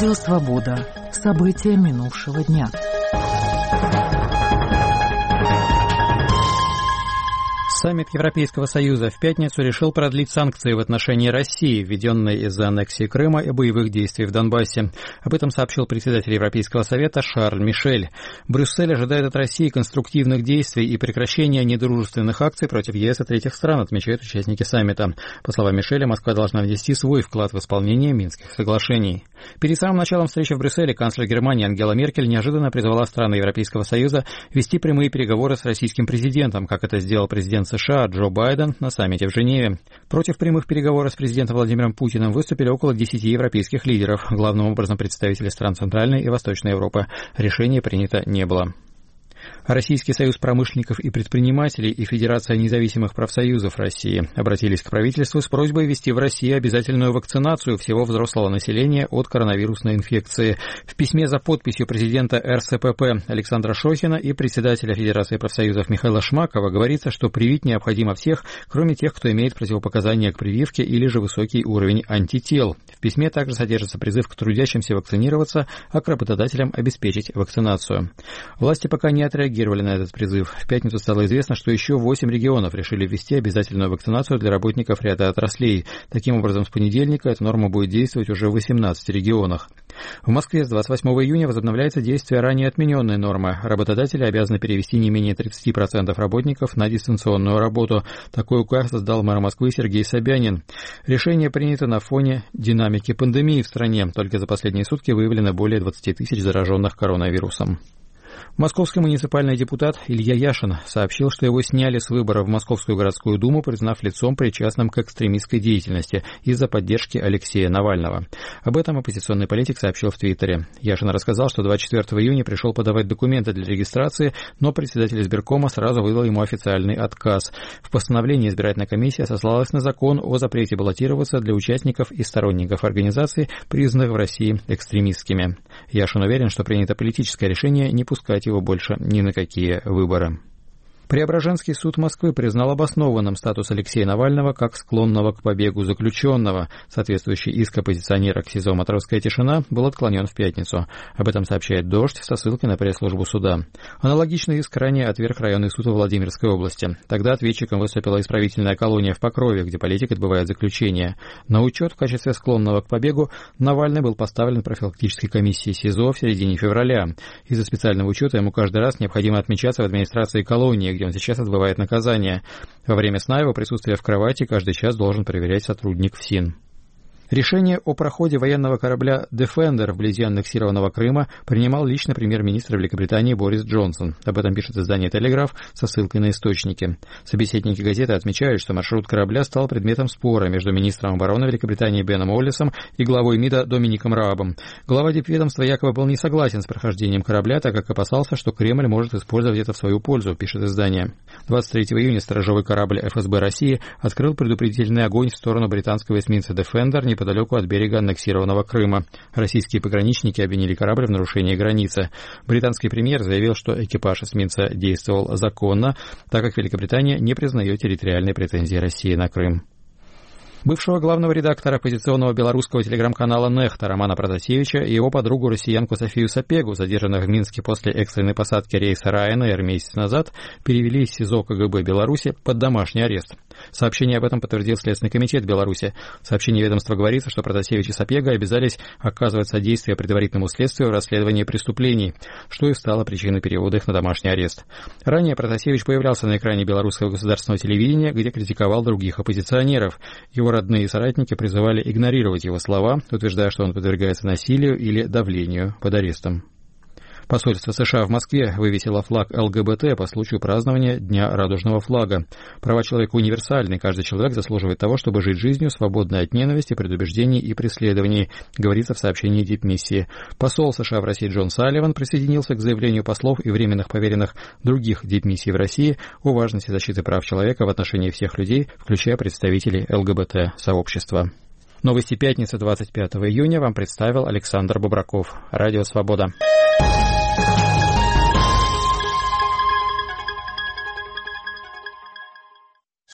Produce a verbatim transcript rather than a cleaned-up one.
Радио «Свобода». События минувшего дня. Саммит Европейского Союза в пятницу решил продлить санкции в отношении России, введенные из-за аннексии Крыма и боевых действий в Донбассе. Об этом сообщил председатель Европейского Совета Шарль Мишель. Брюссель ожидает от России конструктивных действий и прекращения недружественных акций против ЕС и третьих стран, отмечают участники саммита. По словам Мишеля, Москва должна внести свой вклад в исполнение Минских соглашений. Перед самым началом встречи в Брюсселе канцлер Германии Ангела Меркель неожиданно призвала страны Европейского Союза вести прямые переговоры с российским президентом, как это сделал президент США Джо Байден на саммите в Женеве. Против прямых переговоров с президентом Владимиром Путиным выступили около десяти европейских лидеров, главным образом представители стран Центральной и Восточной Европы. Решения принято не было. Российский союз промышленников и предпринимателей и Федерация независимых профсоюзов России обратились к правительству с просьбой ввести в России обязательную вакцинацию всего взрослого населения от коронавирусной инфекции. В письме за подписью президента эр эс пэ пэ Александра Шохина и председателя Федерации профсоюзов Михаила Шмакова говорится, что привить необходимо всех, кроме тех, кто имеет противопоказания к прививке или же высокий уровень антител. В письме также содержится призыв к трудящимся вакцинироваться, а к работодателям обеспечить вакцинацию. Власти пока не отреагировали на этот призыв. В пятницу стало известно, что еще восемь регионов решили ввести обязательную вакцинацию для работников ряда отраслей. Таким образом, с понедельника эта норма будет действовать уже в восемнадцати регионах. В Москве с двадцать восьмого июня возобновляется действие ранее отмененной нормы. Работодатели обязаны перевести не менее тридцати процентов работников на дистанционную работу. Такой указ издал мэр Москвы Сергей Собянин. Решение принято на фоне динамики пандемии в стране. Только за последние сутки выявлено более двадцати тысяч зараженных коронавирусом. Московский муниципальный депутат Илья Яшин сообщил, что его сняли с выбора в Московскую городскую думу, признав лицом, причастным к экстремистской деятельности из-за поддержки Алексея Навального. Об этом оппозиционный политик сообщил в Твиттере. Яшин рассказал, что двадцать четвёртого июня пришел подавать документы для регистрации, но председатель избиркома сразу выдал ему официальный отказ. В постановлении избирательная комиссия сослалась на закон о запрете баллотироваться для участников и сторонников организаций, признанных в России экстремистскими. Яшин уверен, что принято политическое решение не пускать его больше ни на какие выборы. Преображенский суд Москвы признал обоснованным статус Алексея Навального как склонного к побегу заключенного. Соответствующий иск оппозиционера к СИЗО «Матросская тишина» был отклонен в пятницу. Об этом сообщает «Дождь» со ссылкой на пресс-службу суда. Аналогичный иск ранее отверг районный суд в Владимирской области. Тогда ответчиком выступила исправительная колония в Покрове, где политик отбывает заключение. На учет в качестве склонного к побегу Навальный был поставлен профилактической комиссией СИЗО в середине февраля. Из-за специального учета ему каждый раз необходимо отмечаться в администрации колонии, где он сейчас отбывает наказание. Во время сна его присутствие в кровати каждый час должен проверять сотрудник ФСИН. Решение о проходе военного корабля «Дефендер» вблизи аннексированного Крыма принимал лично премьер-министр Великобритании Борис Джонсон. Об этом пишет издание «Телеграф» со ссылкой на источники. Собеседники газеты отмечают, что маршрут корабля стал предметом спора между министром обороны Великобритании Беном Уоллесом и главой МИДа Домиником Раабом. Глава дипведомства якобы был не согласен с прохождением корабля, так как опасался, что Кремль может использовать это в свою пользу, пишет издание. двадцать третьего июня сторожевой корабль эф эс бэ России открыл предупредительный огонь в сторону британского эсминца «Дефендер» неподалеку от берега аннексированного Крыма. Российские пограничники обвинили корабль в нарушении границы. Британский премьер заявил, что экипаж эсминца действовал законно, так как Великобритания не признает территориальные претензии России на Крым. Бывшего главного редактора оппозиционного белорусского телеграм-канала «Нехта» Романа Протасевича и его подругу россиянку Софию Сапегу, задержанных в Минске после экстренной посадки рейса Ryanair месяц назад, перевели из СИЗО ка гэ бэ Беларуси под домашний арест. Сообщение об этом подтвердил Следственный комитет Беларуси. В сообщении ведомства говорится, что Протасевич и Сапега обязались оказывать содействие предварительному следствию в расследовании преступлений, что и стало причиной перевода их на домашний арест. Ранее Протасевич появлялся на экране белорусского государственного телевидения, где критиковал других оппозиционеров. Его родные и соратники призывали игнорировать его слова, утверждая, что он подвергается насилию или давлению под арестом. Посольство США в Москве вывесило флаг эл гэ бэ тэ по случаю празднования Дня радужного флага. Права человека универсальны, каждый человек заслуживает того, чтобы жить жизнью, свободной от ненависти, предубеждений и преследований, говорится в сообщении дипмиссии. Посол США в России Джон Салливан присоединился к заявлению послов и временных поверенных других дипмиссий в России о важности защиты прав человека в отношении всех людей, включая представителей эл гэ бэ тэ-сообщества. Новости пятницы, двадцать пятого июня, вам представил Александр Бобраков. Радио «Свобода».